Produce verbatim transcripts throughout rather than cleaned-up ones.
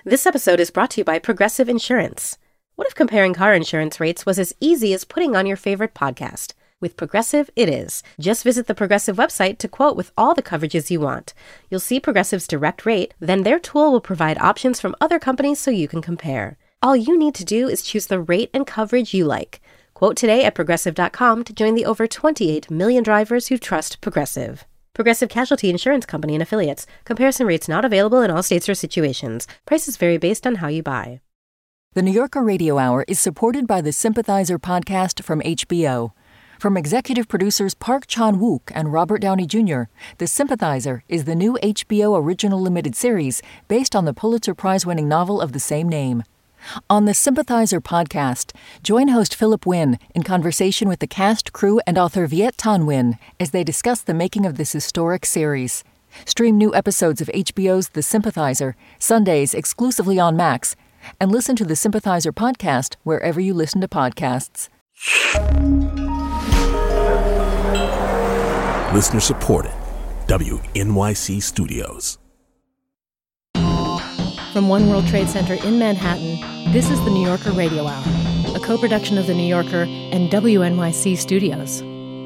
This episode is brought to you by Progressive Insurance. What if comparing car insurance rates was as easy as putting on your favorite podcast? With Progressive, it is. Just visit the Progressive website to quote with all the coverages you want. You'll see Progressive's direct rate, then their tool will provide options from other companies so you can compare. All you need to do is choose the rate and coverage you like. Quote today at Progressive dot com to join the over twenty-eight million drivers who trust Progressive. Progressive Casualty Insurance Company and Affiliates. Comparison rates not available in all states or situations. Prices vary based on how you buy. The New Yorker Radio Hour is supported by the Sympathizer podcast from H B O. From executive producers Park Chan-wook and Robert Downey Junior, The Sympathizer is the new H B O original limited series based on the Pulitzer Prize-winning novel of the same name. On the Sympathizer podcast, join host Philip Wynn in conversation with the cast, crew, and author Viet Thanh Nguyen as they discuss the making of this historic series. Stream new episodes of H B O's The Sympathizer, Sundays exclusively on Max, and listen to the Sympathizer podcast wherever you listen to podcasts. Listener supported. W N Y C Studios. From One World Trade Center in Manhattan, this is the New Yorker Radio Hour, a co-production of The New Yorker and W N Y C Studios.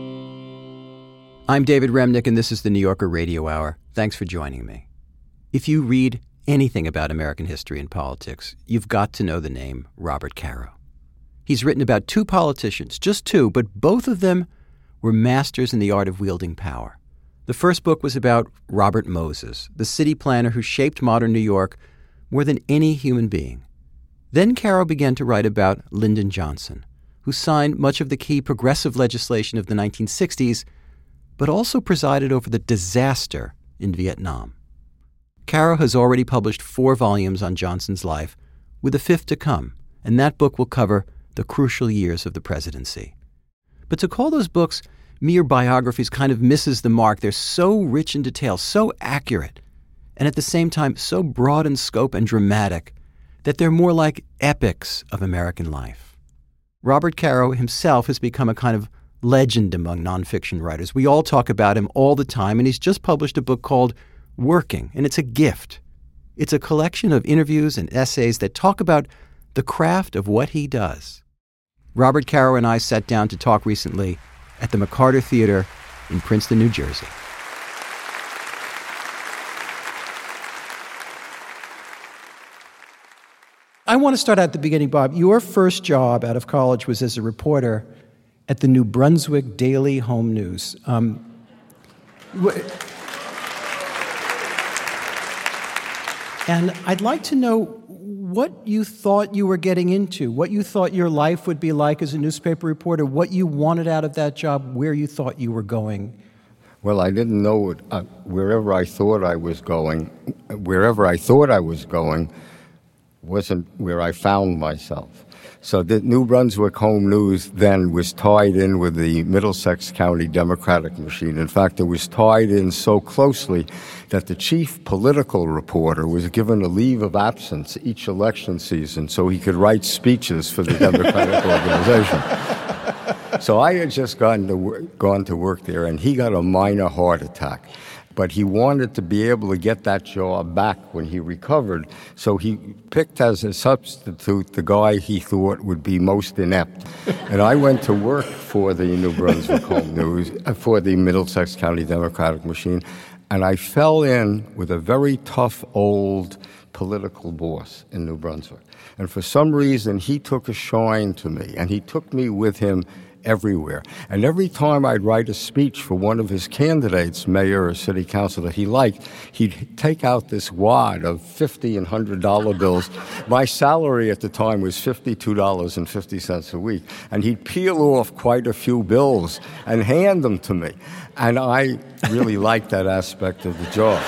I'm David Remnick, and this is the New Yorker Radio Hour. Thanks for joining me. If you read anything about American history and politics, you've got to know the name Robert Caro. He's written about two politicians, just two, but both of them were masters in the art of wielding power. The first book was about Robert Moses, the city planner who shaped modern New York more than any human being. Then Caro began to write about Lyndon Johnson, who signed much of the key progressive legislation of the nineteen sixties, but also presided over the disaster in Vietnam. Caro has already published four volumes on Johnson's life, with a fifth to come, and that book will cover the crucial years of the presidency. But to call those books mere biographies kind of misses the mark. They're so rich in detail, so accurate, and at the same time so broad in scope and dramatic that they're more like epics of American life. Robert Caro himself has become a kind of legend among nonfiction writers. We all talk about him all the time, and he's just published a book called Working, and it's a gift. It's a collection of interviews and essays that talk about the craft of what he does. Robert Caro and I sat down to talk recently at the McCarter Theater in Princeton, New Jersey. I want to start at the beginning, Bob. Your first job out of college was as a reporter at the New Brunswick Daily Home News. Um, and I'd like to know what you thought you were getting into, what you thought your life would be like as a newspaper reporter, what you wanted out of that job, where you thought you were going. Well, I didn't know it. Uh, wherever I thought I was going, wherever I thought I was going, wasn't where I found myself. So the New Brunswick Home News then was tied in with the Middlesex County Democratic machine. In fact, it was tied in so closely that the chief political reporter was given a leave of absence each election season so he could write speeches for the Democratic organization. So I had just gone to, work, gone to work there, and he got a minor heart attack. But he wanted to be able to get that job back when he recovered, so he picked as a substitute the guy he thought would be most inept. And I went to work for the New Brunswick Home News, for the Middlesex County Democratic machine, and I fell in with a very tough old political boss in New Brunswick. And for some reason, he took a shine to me, and he took me with him everywhere. And every time I'd write a speech for one of his candidates, mayor or city council, that he liked, he'd take out this wad of fifty and one hundred dollar bills. My salary at the time was fifty-two dollars and fifty cents a week. And he'd peel off quite a few bills and hand them to me. And I really liked that aspect of the job.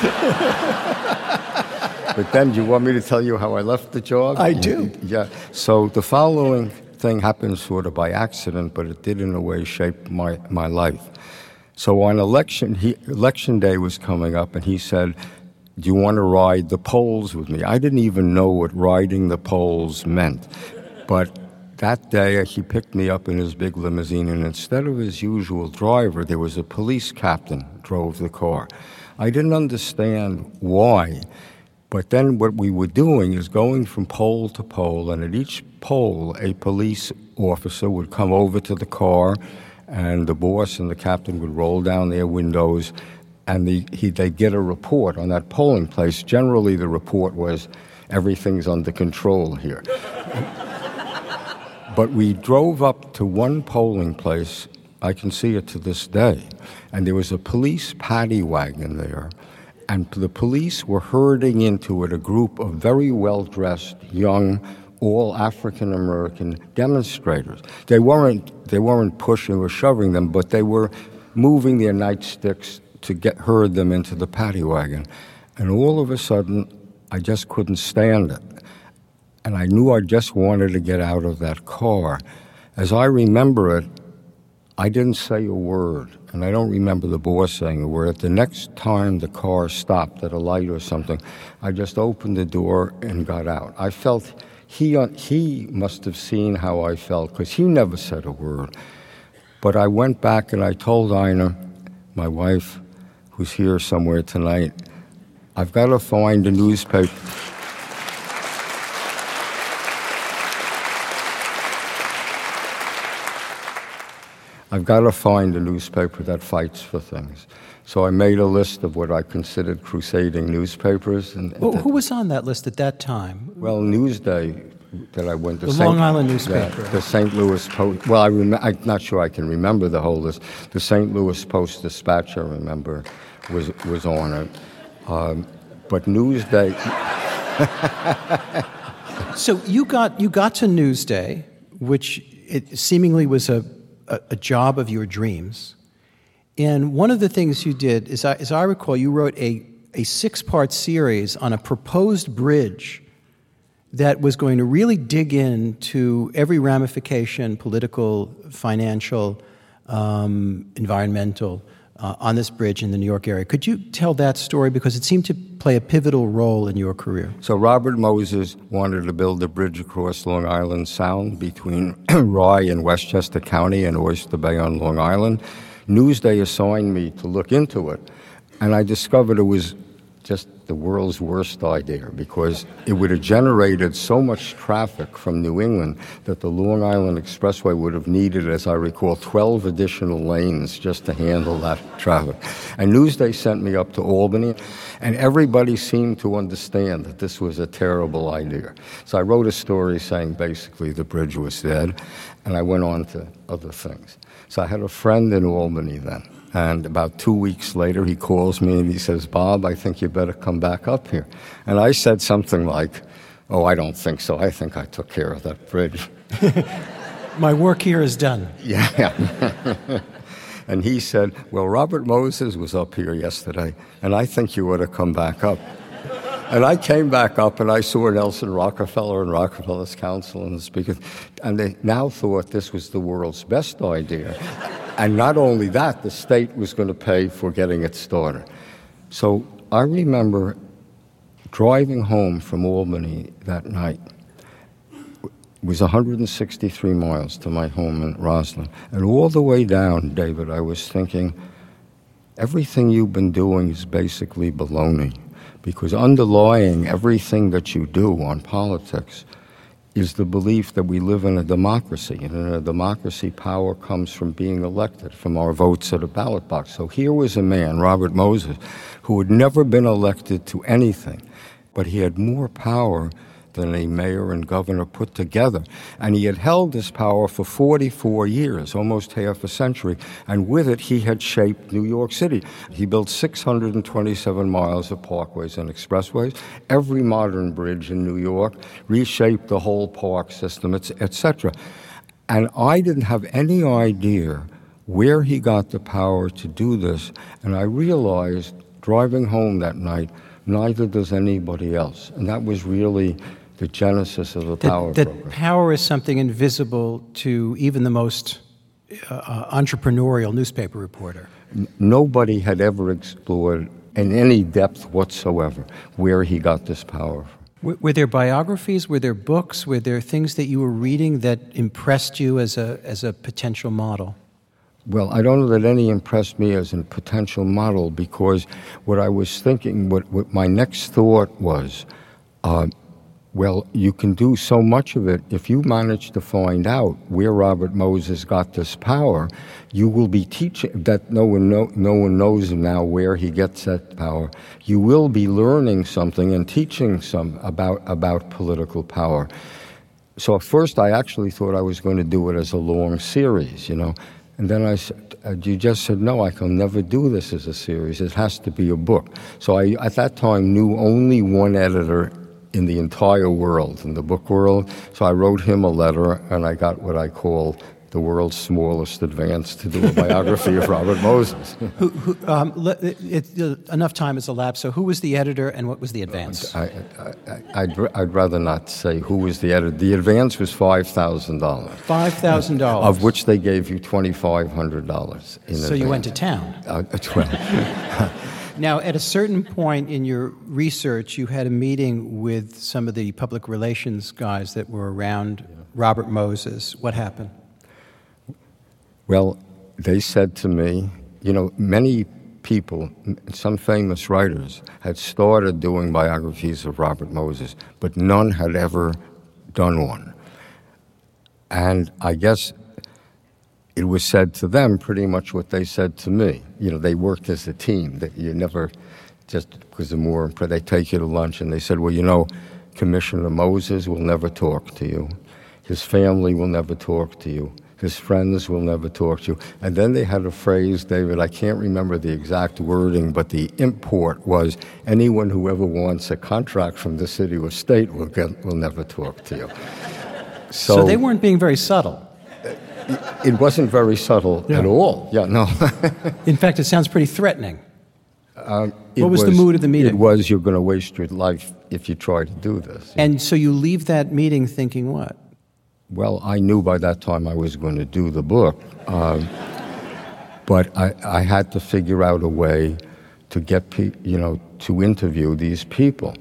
But then, do you want me to tell you how I left the job? I do. Yeah. So the following thing happened sort of by accident, but it did in a way shape my, my life. So on election, he, election day was coming up, and he said, do you want to ride the polls with me? I didn't even know what riding the polls meant. But that day, he picked me up in his big limousine, and instead of his usual driver, there was a police captain who drove the car. I didn't understand why. But then what we were doing is going from pole to pole, and at each pole, a police officer would come over to the car, and the boss and the captain would roll down their windows, and the, he, they'd get a report on that polling place. Generally, the report was, everything's under control here. But we drove up to one polling place, I can see it to this day, and there was a police paddy wagon there, and the police were herding into it a group of very well-dressed, young, all African-American demonstrators. They weren't, they weren't pushing or shoving them, but they were moving their nightsticks to get herd them into the paddy wagon. And all of a sudden, I just couldn't stand it. And I knew I just wanted to get out of that car. As I remember it, I didn't say a word, and I don't remember the boss saying a word. The next time the car stopped at a light or something, I just opened the door and got out. I felt he, he must have seen how I felt, because he never said a word. But I went back and I told Ina, my wife, who's here somewhere tonight, I've got to find a newspaper. I've got to find a newspaper that fights for things. So I made a list of what I considered crusading newspapers. And, well, who was on that list at that time? Well, Newsday, that I went to. The Saint Long Island newspaper. Yeah, the Saint Louis Post. Well, I rem- I'm not sure I can remember the whole list. The Saint Louis Post-Dispatch, I remember, was was on it. Um, but Newsday. So you got you got to Newsday, which it seemingly was a, a, a job of your dreams. And one of the things you did, is, I, as I recall, you wrote a, a six-part series on a proposed bridge that was going to really dig into every ramification, political, financial, um, environmental, uh, on this bridge in the New York area. Could you tell that story? Because it seemed to play a pivotal role in your career. So Robert Moses wanted to build a bridge across Long Island Sound between Rye and Westchester County and Oyster Bay on Long Island. Newsday assigned me to look into it, and I discovered it was just the world's worst idea, because it would have generated so much traffic from New England that the Long Island Expressway would have needed, as I recall, twelve additional lanes just to handle that traffic. And Newsday sent me up to Albany, and everybody seemed to understand that this was a terrible idea. So I wrote a story saying basically the bridge was dead, and I went on to other things. So I had a friend in Albany then. And about two weeks later, he calls me and he says, Bob, I think you better come back up here. And I said something like, oh, I don't think so. I think I took care of that bridge. My work here is done. Yeah. And he said, well, Robert Moses was up here yesterday, and I think you ought to come back up. And I came back up, and I saw Nelson Rockefeller and Rockefeller's counsel and the speaker, and they now thought this was the world's best idea. And not only that, the state was going to pay for getting it started. So I remember driving home from Albany that night. It was one hundred sixty-three miles to my home in Roslyn. And all the way down, David, I was thinking, everything you've been doing is basically baloney. Because underlying everything that you do on politics is the belief that we live in a democracy. And in a democracy, power comes from being elected, from our votes at a ballot box. So here was a man, Robert Moses, who had never been elected to anything, but he had more power than a mayor and governor put together. And he had held this power for forty-four years, almost half a century, and with it he had shaped New York City. He built six hundred twenty-seven miles of parkways and expressways, every modern bridge in New York, reshaped the whole park system, et cetera. And I didn't have any idea where he got the power to do this, and I realized, driving home that night, neither does anybody else. And that was really the genesis of the power that, program. That power is something invisible to even the most uh, entrepreneurial newspaper reporter. N- nobody had ever explored in any depth whatsoever where he got this power from. Were, were there biographies? Were there books? Were there things that you were reading that impressed you as a as a potential model? Well, I don't know that any impressed me as a potential model, because what I was thinking, what, what my next thought was, uh, well, you can do so much of it. If you manage to find out where Robert Moses got this power, you will be teaching that no one know, no one knows now where he gets that power. You will be learning something and teaching some about about political power. So at first, I actually thought I was going to do it as a long series, you know. And then I said, uh, you just said, no, I can never do this as a series. It has to be a book. So I, at that time, knew only one editor in the entire world, in the book world. So I wrote him a letter, and I got what I call the world's smallest advance to do a biography of Robert Moses. who, who, um, it, it, uh, enough time has elapsed, so who was the editor and what was the advance? I, I, I'd, I'd rather not say who was the editor. The advance was five thousand dollars. five thousand dollars. Of which they gave you twenty-five hundred dollars in So advance. you went to town. Uh, well, Now, at a certain point in your research, you had a meeting with some of the public relations guys that were around yeah. Robert Moses. What happened? Well, they said to me, you know, many people, some famous writers, had started doing biographies of Robert Moses, but none had ever done one. And I guess it was said to them pretty much what they said to me. You know, they worked as a team. That you never, just because they're more, they take you to lunch and they said, well, you know, Commissioner Moses will never talk to you. His family will never talk to you. His friends will never talk to you. And then they had a phrase, David, I can't remember the exact wording, but the import was, anyone who ever wants a contract from the city or state will get, will never talk to you. So, so they weren't being very subtle. It wasn't very subtle yeah. at all. Yeah, no. In fact, it sounds pretty threatening. Um, what was, was the mood of the meeting? It was, you're going to waste your life if you try to do this. And so you leave that meeting thinking what? Well, I knew by that time I was going to do the book, um, but I, I had to figure out a way to get, pe- you know, to interview these people.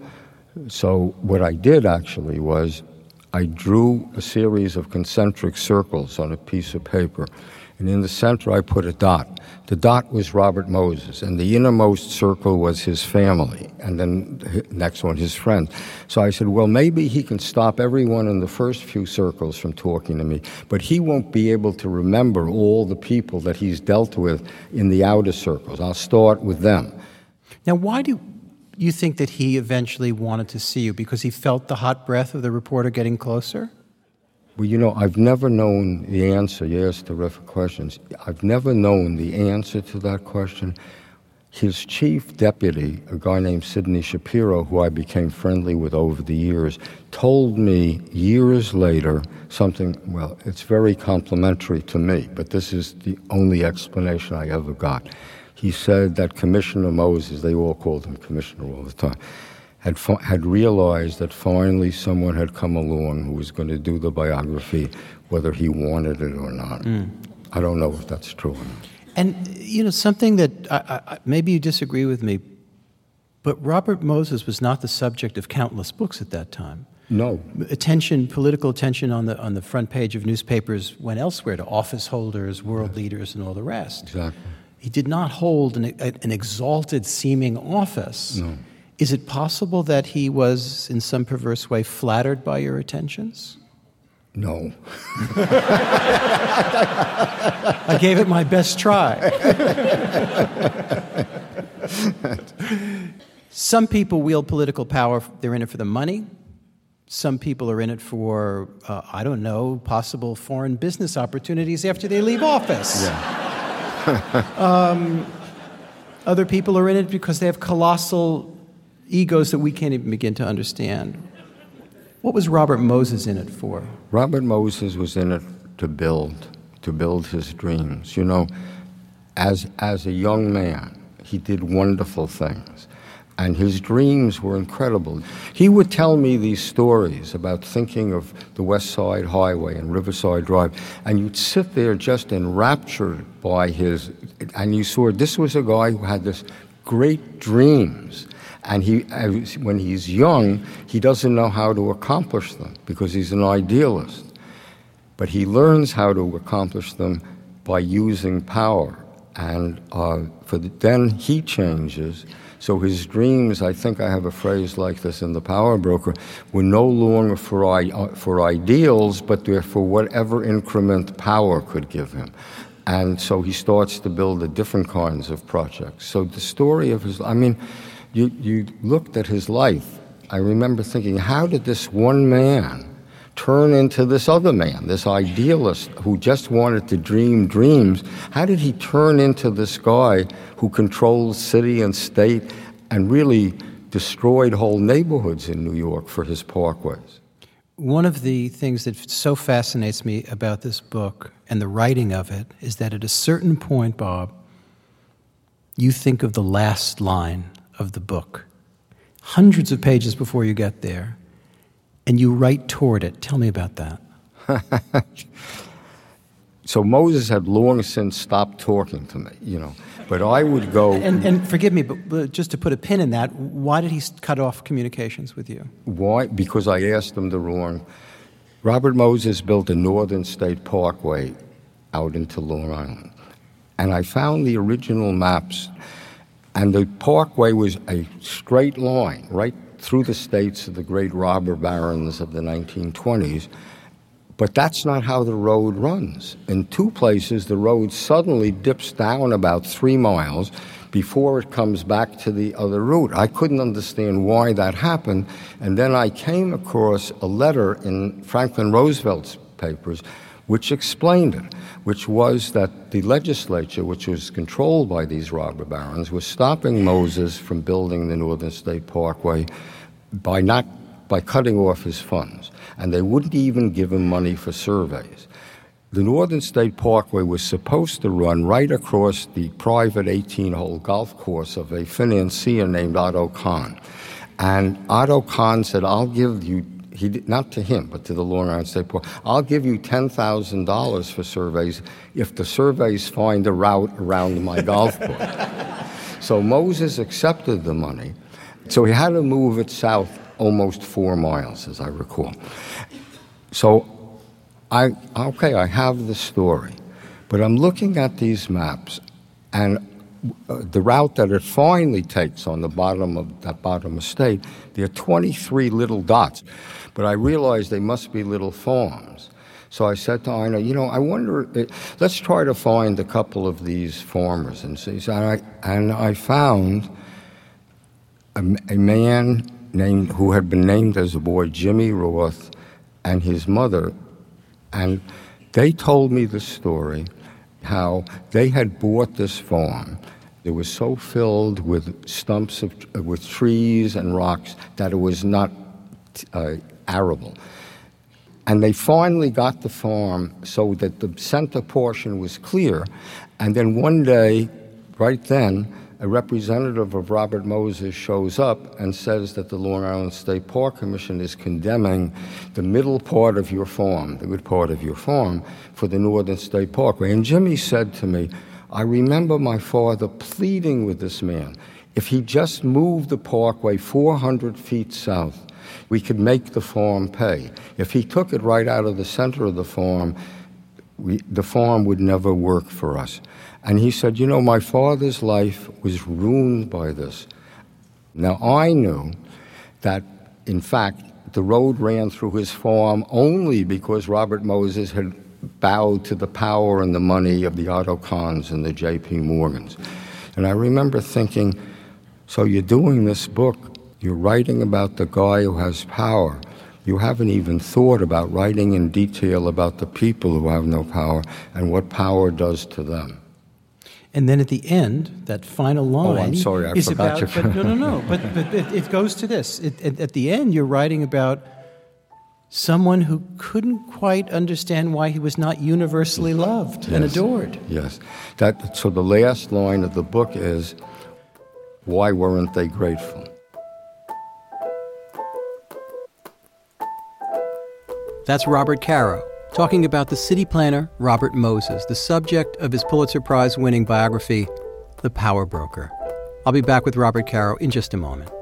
So what I did actually was I drew a series of concentric circles on a piece of paper, and in the center I put a dot. The dot was Robert Moses, and the innermost circle was his family, and then the next one, his friends. So I said, well, maybe he can stop everyone in the first few circles from talking to me, but he won't be able to remember all the people that he's dealt with in the outer circles. I'll start with them. Now, why do you think that he eventually wanted to see you? Because he felt the hot breath of the reporter getting closer? Well, you know, I've never known the answer. You ask terrific questions. I've never known the answer to that question. His chief deputy, a guy named Sidney Shapiro, who I became friendly with over the years, told me years later something, well, it's very complimentary to me, but this is the only explanation I ever got. He said that Commissioner Moses, they all called him Commissioner all the time, had had realized that finally someone had come along who was going to do the biography, whether he wanted it or not. Mm. I don't know if that's true or not. And, you know, something that I, I, maybe you disagree with me, but Robert Moses was not the subject of countless books at that time. No. Attention, political attention on the on the front page of newspapers went elsewhere, to office holders, world yeah. leaders, and all the rest. Exactly. He did not hold an, an exalted seeming office. No. Is it possible that he was, in some perverse way, flattered by your attentions? No. I gave it my best try. Some people wield political power. They're in it for the money. Some people are in it for, uh, I don't know, possible foreign business opportunities after they leave office. Yeah. um, other people are in it because they have colossal egos that we can't even begin to understand. What was Robert Moses in it for? Robert Moses was in it to build, to build his dreams. You know, as as a young man, he did wonderful things, and his dreams were incredible. He would tell me these stories about thinking of the West Side Highway and Riverside Drive, and you'd sit there just enraptured by his, and you saw this was a guy who had this great dreams. And he, when he's young, he doesn't know how to accomplish them because he's an idealist. But he learns how to accomplish them by using power. And uh, for the, then he changes. So his dreams, I think I have a phrase like this in The Power Broker, were no longer for, uh, for ideals, but they're for whatever increment power could give him. And so he starts to build a different kinds of projects. So the story of his, I mean, you, you looked at his life. I remember thinking, how did this one man turn into this other man, this idealist who just wanted to dream dreams? How did he turn into this guy who controlled city and state and really destroyed whole neighborhoods in New York for his parkways? One of the things that so fascinates me about this book and the writing of it is that at a certain point, Bob, you think of the last line of the book, hundreds of pages before you get there, and you write toward it. Tell me about that. So Moses had long since stopped talking to me, you know, but I would go... And, and forgive me, but, but just to put a pin in that, why did he cut off communications with you? Why? Because I asked him the wrong... Robert Moses built a Northern State Parkway out into Long Island, and I found the original maps, and the parkway was a straight line right through the states of the great robber barons of the nineteen twenties, but that's not how the road runs. In two places, the road suddenly dips down about three miles before it comes back to the other route. I couldn't understand why that happened, and then I came across a letter in Franklin Roosevelt's papers which explained it, which was that the legislature, which was controlled by these robber barons, was stopping Moses from building the Northern State Parkway by not by cutting off his funds, and they wouldn't even give him money for surveys. The Northern State Parkway was supposed to run right across the private eighteen-hole golf course of a financier named Otto Kahn. And Otto Kahn said, I'll give you, he did, not to him, but to the Long Island State Park, I'll give you ten thousand dollars for surveys if the surveys find a route around my golf course. So Moses accepted the money. So he had to move it south almost four miles, as I recall. So, I okay, I have the story, but I'm looking at these maps, and uh, the route that it finally takes on the bottom of that bottom estate, there are twenty-three little dots, but I realized they must be little farms. So I said to Ina, you know, I wonder, it, let's try to find a couple of these farmers and see. So I, and I found a, a man named who had been named as a boy Jimmy Roth, and his mother. And they told me the story, how they had bought this farm. It was so filled with stumps of, with trees and rocks that it was not uh, arable. And they finally got the farm so that the center portion was clear. And then one day, right then, a representative of Robert Moses shows up and says that the Long Island State Park Commission is condemning the middle part of your farm, the good part of your farm, for the Northern State Parkway. And Jimmy said to me, I remember my father pleading with this man, if he just moved the parkway four hundred feet south, we could make the farm pay. If he took it right out of the center of the farm, we, the farm would never work for us. And he said, you know, my father's life was ruined by this. Now, I knew that, in fact, the road ran through his farm only because Robert Moses had bowed to the power and the money of the Otto Kahns and the J P Morgans. And I remember thinking, so you're doing this book, you're writing about the guy who has power. You haven't even thought about writing in detail about the people who have no power and what power does to them. And then at the end, that final line oh, I'm sorry, I is forgot about, you. but no, no, no, but, but it, it goes to this. It, it, at the end, you're writing about someone who couldn't quite understand why he was not universally loved yes. and adored. Yes. That, so the last line of the book is, why weren't they grateful? That's Robert Caro, talking about the city planner, Robert Moses, the subject of his Pulitzer Prize-winning biography, The Power Broker. I'll be back with Robert Caro in just a moment.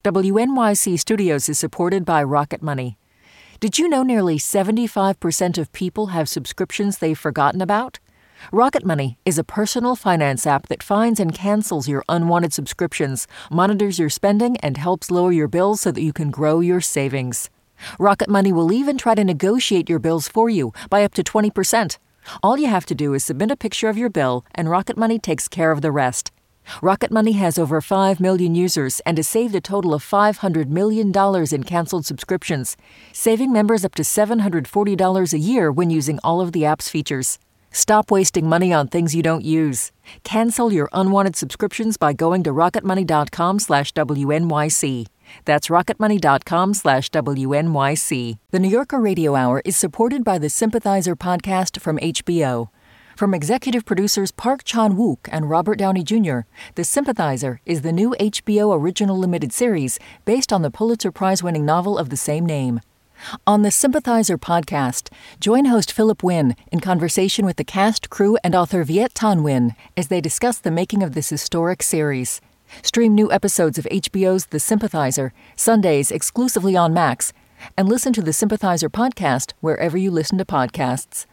W N Y C Studios is supported by Rocket Money. Did you know nearly seventy-five percent of people have subscriptions they've forgotten about? Rocket Money is a personal finance app that finds and cancels your unwanted subscriptions, monitors your spending, and helps lower your bills so that you can grow your savings. Rocket Money will even try to negotiate your bills for you by up to twenty percent. All you have to do is submit a picture of your bill, and Rocket Money takes care of the rest. Rocket Money has over five million users and has saved a total of five hundred million dollars in canceled subscriptions, saving members up to seven hundred forty dollars a year when using all of the app's features. Stop wasting money on things you don't use. Cancel your unwanted subscriptions by going to rocketmoney.com slash WNYC. That's rocketmoney.com slash WNYC. The New Yorker Radio Hour is supported by the Sympathizer podcast from H B O. From executive producers Park Chan-wook and Robert Downey Junior, The Sympathizer is the new H B O original limited series based on the Pulitzer Prize-winning novel of the same name. On the Sympathizer podcast, join host Philip Wynn in conversation with the cast, crew, and author Viet Thanh Nguyen as they discuss the making of this historic series. Stream new episodes of H B O's The Sympathizer, Sundays exclusively on Max, and listen to the Sympathizer podcast wherever you listen to podcasts.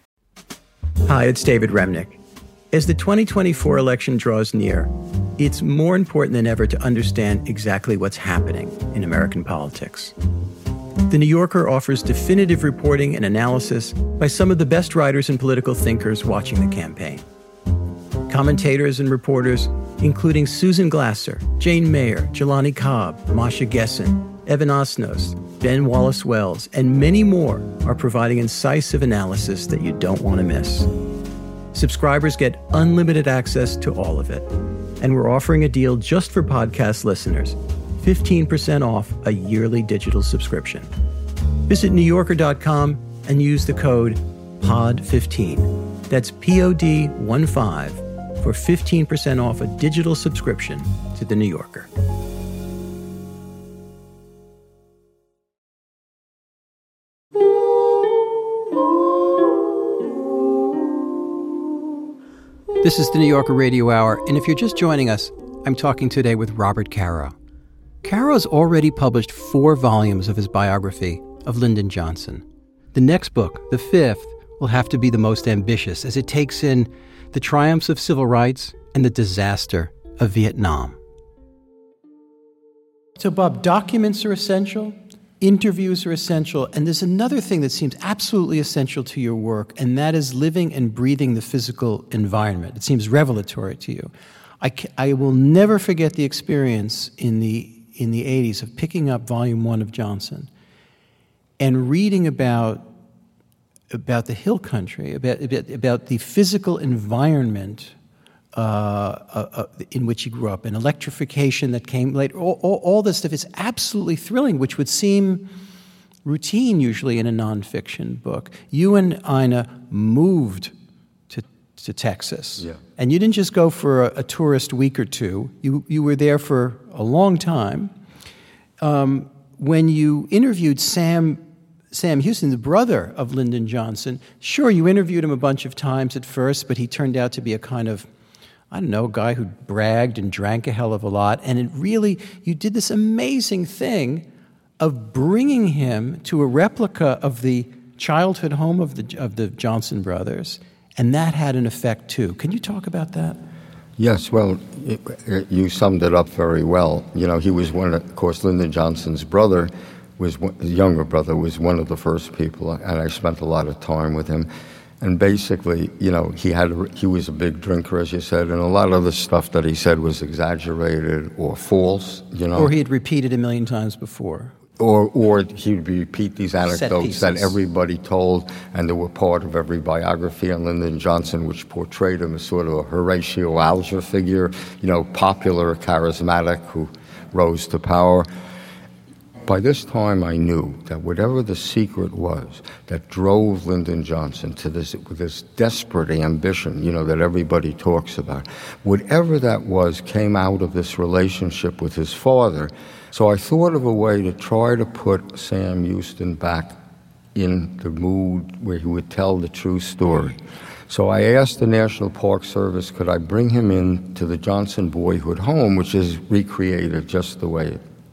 Hi, it's David Remnick. As the twenty twenty-four election draws near, it's more important than ever to understand exactly what's happening in American politics. The New Yorker offers definitive reporting and analysis by some of the best writers and political thinkers watching the campaign. Commentators and reporters, including Susan Glasser, Jane Mayer, Jelani Cobb, Masha Gessen, Evan Osnos, Ben Wallace-Wells, and many more are providing incisive analysis that you don't want to miss. Subscribers get unlimited access to all of it. And we're offering a deal just for podcast listeners, fifteen percent off a yearly digital subscription. Visit new yorker dot com and use the code P O D fifteen. That's P O D one five for fifteen percent off a digital subscription to The New Yorker. This is the New Yorker Radio Hour, and if you're just joining us, I'm talking today with Robert Caro. Caro's already published four volumes of his biography of Lyndon Johnson. The next book, the fifth, will have to be the most ambitious as it takes in the triumphs of civil rights and the disaster of Vietnam. So, Bob, documents are essential, interviews are essential, and there's another thing that seems absolutely essential to your work, and that is living and breathing the physical environment. It seems revelatory to you. I, ca- I will never forget the experience in the in the eighties of picking up volume one of Johnson and reading about about the Hill Country, about about, about the physical environment uh, uh, uh, in which he grew up, and electrification that came later. All, all, all this stuff is absolutely thrilling, which would seem routine usually in a nonfiction book. You and Ina moved to to Texas, yeah. And you didn't just go for a, a tourist week or two. You you were there for a long time. Um, when you interviewed Sam Sam Houston, the brother of Lyndon Johnson, sure, you interviewed him a bunch of times at first, but he turned out to be a kind of, I don't know, guy who bragged and drank a hell of a lot. And it really, you did this amazing thing of bringing him to a replica of the childhood home of the of the Johnson brothers, and that had an effect too. Can you talk about that? Yes, well, it, it, you summed it up very well. You know, he was one of, of course, Lyndon Johnson's brother, was one, his younger brother, was one of the first people, and I spent a lot of time with him. And basically, you know, he had a, he was a big drinker, as you said, and a lot of the stuff that he said was exaggerated or false, you know. Or he had repeated a million times before. Or or he would repeat these anecdotes that everybody told, and they were part of every biography on Lyndon Johnson, which portrayed him as sort of a Horatio Alger figure, you know, popular, charismatic, who rose to power. By this time, I knew that whatever the secret was that drove Lyndon Johnson to this, this desperate ambition, you know, that everybody talks about, whatever that was came out of this relationship with his father. So I thought of a way to try to put Sam Houston back in the mood where he would tell the true story. So I asked the National Park Service, could I bring him in to the Johnson boyhood home, which is recreated just the way it, it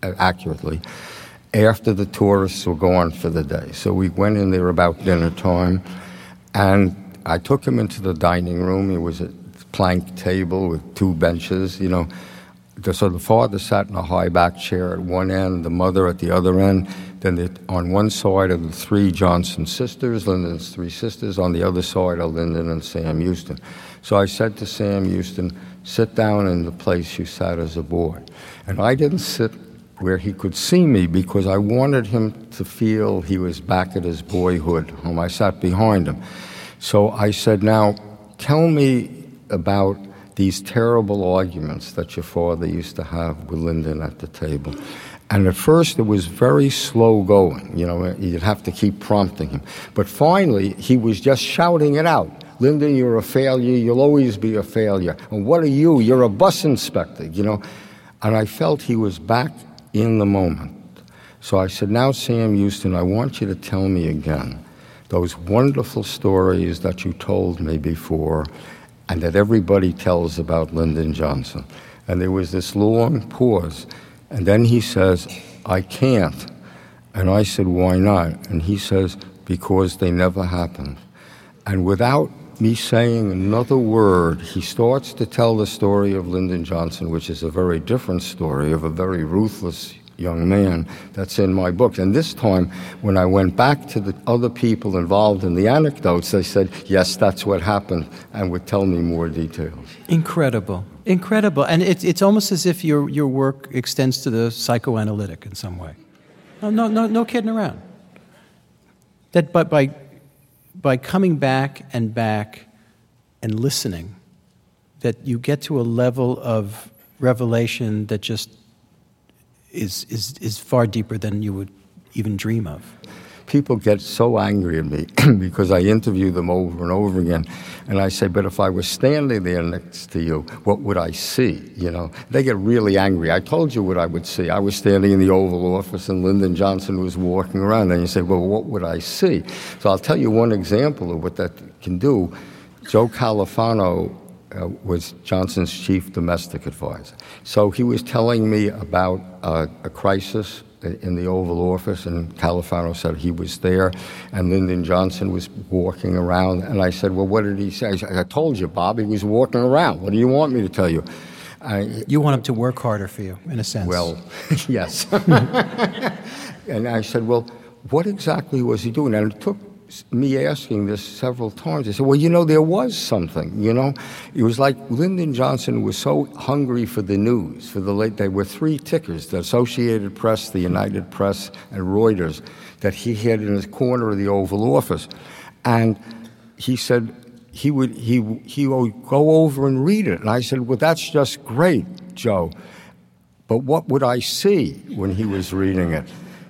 accurately, after the tourists were gone for the day. So we went in there about dinner time, and I took him into the dining room. It was a plank table with two benches, you know. So the father sat in a high-back chair at one end, the mother at the other end. Then the, on one side are the three Johnson sisters, Lyndon's three sisters. On the other side are Lyndon and Sam Houston. So I said to Sam Houston, sit down in the place you sat as a boy. And I didn't sit where he could see me because I wanted him to feel he was back at his boyhood home. I sat behind him. So I said, now, tell me about these terrible arguments that your father used to have with Lyndon at the table. And at first, it was very slow going. You know, you'd have to keep prompting him. But finally, he was just shouting it out. Lyndon, you're a failure. You'll always be a failure. And what are you? You're a bus inspector, you know. And I felt he was back in the moment. So I said, now, Sam Houston, I want you to tell me again those wonderful stories that you told me before and that everybody tells about Lyndon Johnson. And there was this long pause. And then he says, I can't. And I said, why not? And he says, because they never happened. And without me saying another word, he starts to tell the story of Lyndon Johnson, which is a very different story of a very ruthless young man that's in my book. And this time, when I went back to the other people involved in the anecdotes, they said, yes, that's what happened, and would tell me more details. Incredible. Incredible. And it's it's almost as if your your work extends to the psychoanalytic in some way. No, no, no, no kidding around. That but by by coming back and back and listening, that you get to a level of revelation that just is is is far deeper than you would even dream of. People get so angry at me because I interview them over and over again. And I say, but if I was standing there next to you, what would I see? You know, they get really angry. I told you what I would see. I was standing in the Oval Office and Lyndon Johnson was walking around. And you say, well, what would I see? So I'll tell you one example of what that can do. Joe Califano uh, was Johnson's chief domestic advisor. So he was telling me about uh, a crisis in the Oval Office, and Califano said he was there, and Lyndon Johnson was walking around. And I said, well, what did he say? I, said, I told you, Bob, he was walking around. What do you want me to tell you? I, you want him to work harder for you, in a sense. Well, yes. And I said, well, what exactly was he doing? And it took me asking this several times. I said, well, you know, there was something, you know. It was like Lyndon Johnson was so hungry for the news, for the late, there were three tickers, the Associated Press, the United Press, and Reuters, that he had in his corner of the Oval Office. And he said he would, he, he would go over and read it. And I said, well, that's just great, Joe. But what would I see when he was reading it?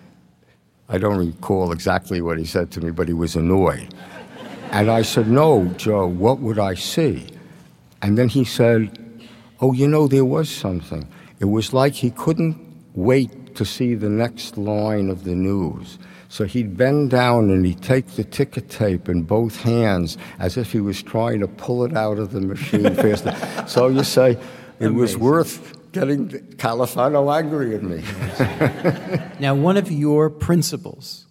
I don't recall exactly what he said to me, but he was annoyed. And I said, no, Joe, what would I see? And then he said, oh, you know, there was something. It was like he couldn't wait to see the next line of the news. So he'd bend down and he'd take the ticker tape in both hands as if he was trying to pull it out of the machine faster. So you say, it Amazing. Was worth getting Califano angry at me. Now, one of your principles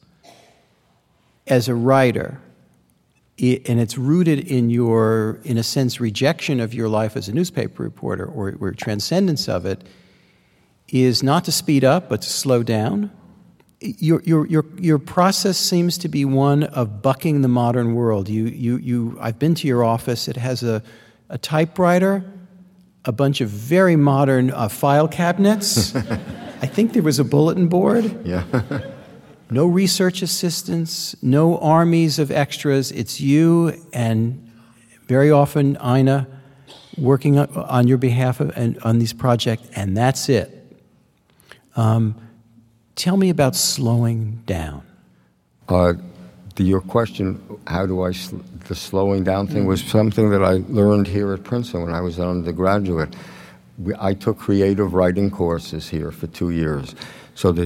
as a writer, and it's rooted in your, in a sense, rejection of your life as a newspaper reporter, or, or transcendence of it, is not to speed up, but to slow down. Your, your, your, your process seems to be one of bucking the modern world. You, you, you, I've been to your office. It has a, a typewriter, a bunch of very modern uh, file cabinets. I think there was a bulletin board. Yeah. No research assistants, no armies of extras. It's you and very often Ina working on your behalf of, and on these projects, and that's it. Um, tell me about slowing down. Uh, the, your question, how do I, sl- the slowing down thing, was something that I learned here at Princeton when I was an undergraduate. We, I took creative writing courses here for two years. So the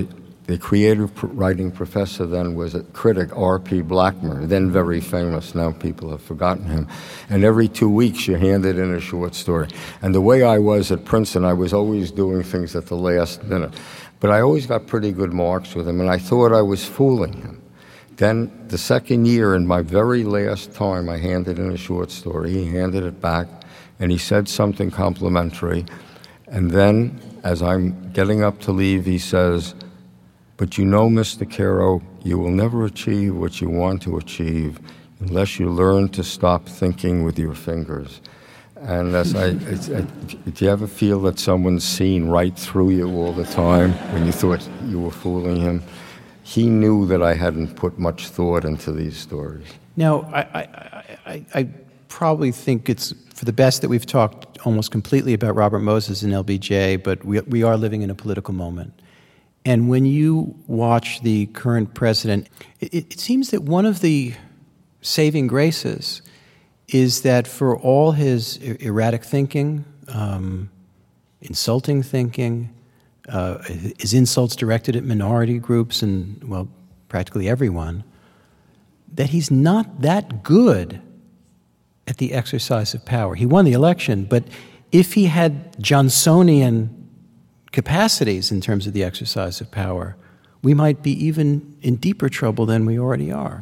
the creative writing professor then was a critic, R P Blackmer, then very famous. Now people have forgotten him. And every two weeks you handed in a short story. And the way I was at Princeton, I was always doing things at the last minute. But I always got pretty good marks with him, and I thought I was fooling him. Then the second year, in my very last time, I handed in a short story. He handed it back, and he said something complimentary. And then, as I'm getting up to leave, he says, "But you know, Mister Caro, you will never achieve what you want to achieve unless you learn to stop thinking with your fingers." And as I, it's, I, do you ever feel that someone's seen right through you all the time when you thought you were fooling him? He knew that I hadn't put much thought into these stories. Now, I, I, I, I probably think it's for the best that we've talked almost completely about Robert Moses and L B J, but we, we are living in a political moment. And when you watch the current president, it, it seems that one of the saving graces is that for all his erratic thinking, um, insulting thinking, uh, his insults directed at minority groups and, well, practically everyone, that he's not that good at the exercise of power. He won the election, but if he had Johnsonian capacities in terms of the exercise of power, we might be even in deeper trouble than we already are.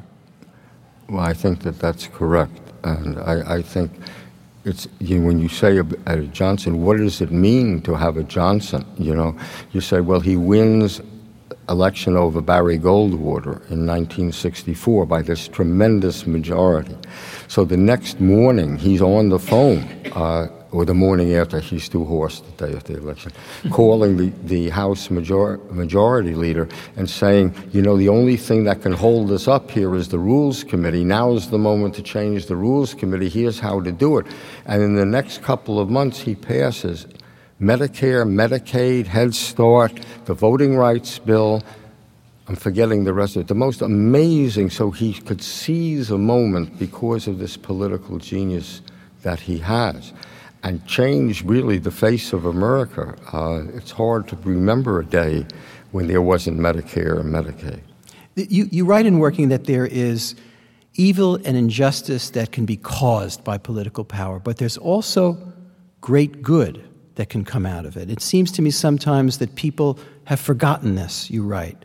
Well, I think that that's correct. And I, I think it's, you know, when you say a, a Johnson, what does it mean to have a Johnson? You know, you say, well, he wins election over Barry Goldwater in nineteen sixty-four by this tremendous majority. So the next morning, he's on the phone, uh, or the morning after, he's too hoarse the day of the election, calling the, the House major- majority leader and saying, you know, the only thing that can hold us up here is the Rules Committee. Now is the moment to change the Rules Committee. Here's how to do it. And in the next couple of months, he passes Medicare, Medicaid, Head Start, the Voting Rights Bill. I'm forgetting the rest of it. The most amazing, so he could seize a moment because of this political genius that he has, and change really the face of America. Uh, it's hard to remember a day when there wasn't Medicare and Medicaid. You, you write in Working that there is evil and injustice that can be caused by political power, but there's also great good that can come out of it. It seems to me sometimes that people have forgotten this, you write.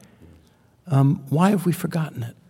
Um, why have we forgotten it?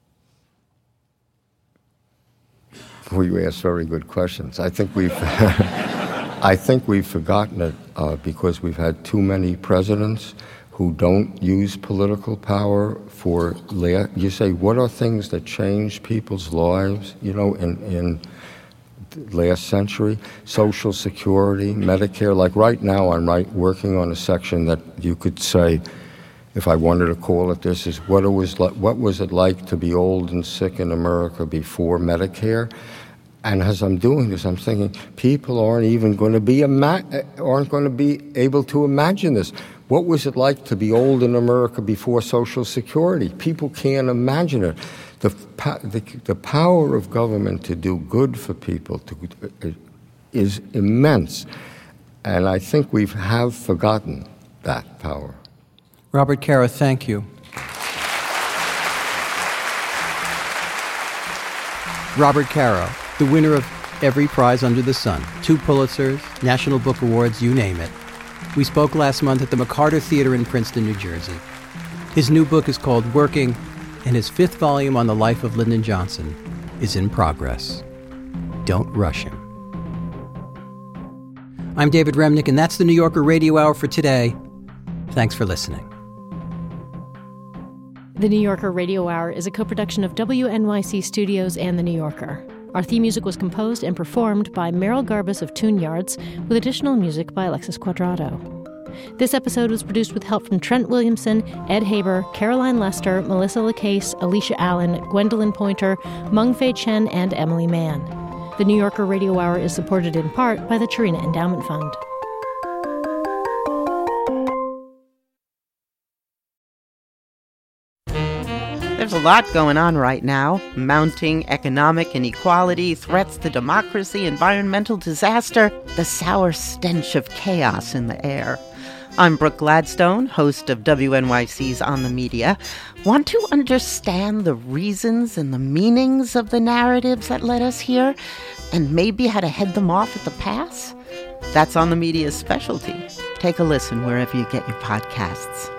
Well, you ask very good questions. I think we've, I think we've forgotten it uh, because we've had too many presidents who don't use political power for. La- you say, what are things that change people's lives? You know, in in the last century, Social Security, Medicare. Like right now, I'm right working on a section that you could say, if I wanted to call it this, is what it was like, what was it like to be old and sick in America before Medicare? And as I'm doing this, I'm thinking people aren't even going to be ima- aren't going to be able to imagine this. What was it like to be old in America before Social Security? People can't imagine it. The the, the power of government to do good for people to, uh, is immense, and I think we have forgotten that power. Robert Caro, thank you. Robert Caro, the winner of every prize under the sun, two Pulitzers, National Book Awards, you name it. We spoke last month at the McCarter Theater in Princeton, New Jersey. His new book is called Working, and his fifth volume on the life of Lyndon Johnson is in progress. Don't rush him. I'm David Remnick, and that's the New Yorker Radio Hour for today. Thanks for listening. The New Yorker Radio Hour is a co-production of W N Y C Studios and The New Yorker. Our theme music was composed and performed by Meryl Garbus of Tune Yards, with additional music by Alexis Quadrado. This episode was produced with help from Trent Williamson, Ed Haber, Caroline Lester, Melissa LaCase, Alicia Allen, Gwendolyn Pointer, Meng Fei Chen, and Emily Mann. The New Yorker Radio Hour is supported in part by the Tarina Endowment Fund. There's a lot going on right now. Mounting economic inequality, threats to democracy, environmental disaster, the sour stench of chaos in the air. I'm Brooke Gladstone, host of W N Y C's On the Media. Want to understand the reasons and the meanings of the narratives that led us here, and maybe how to head them off at the pass? That's On the Media's specialty. Take a listen wherever you get your podcasts.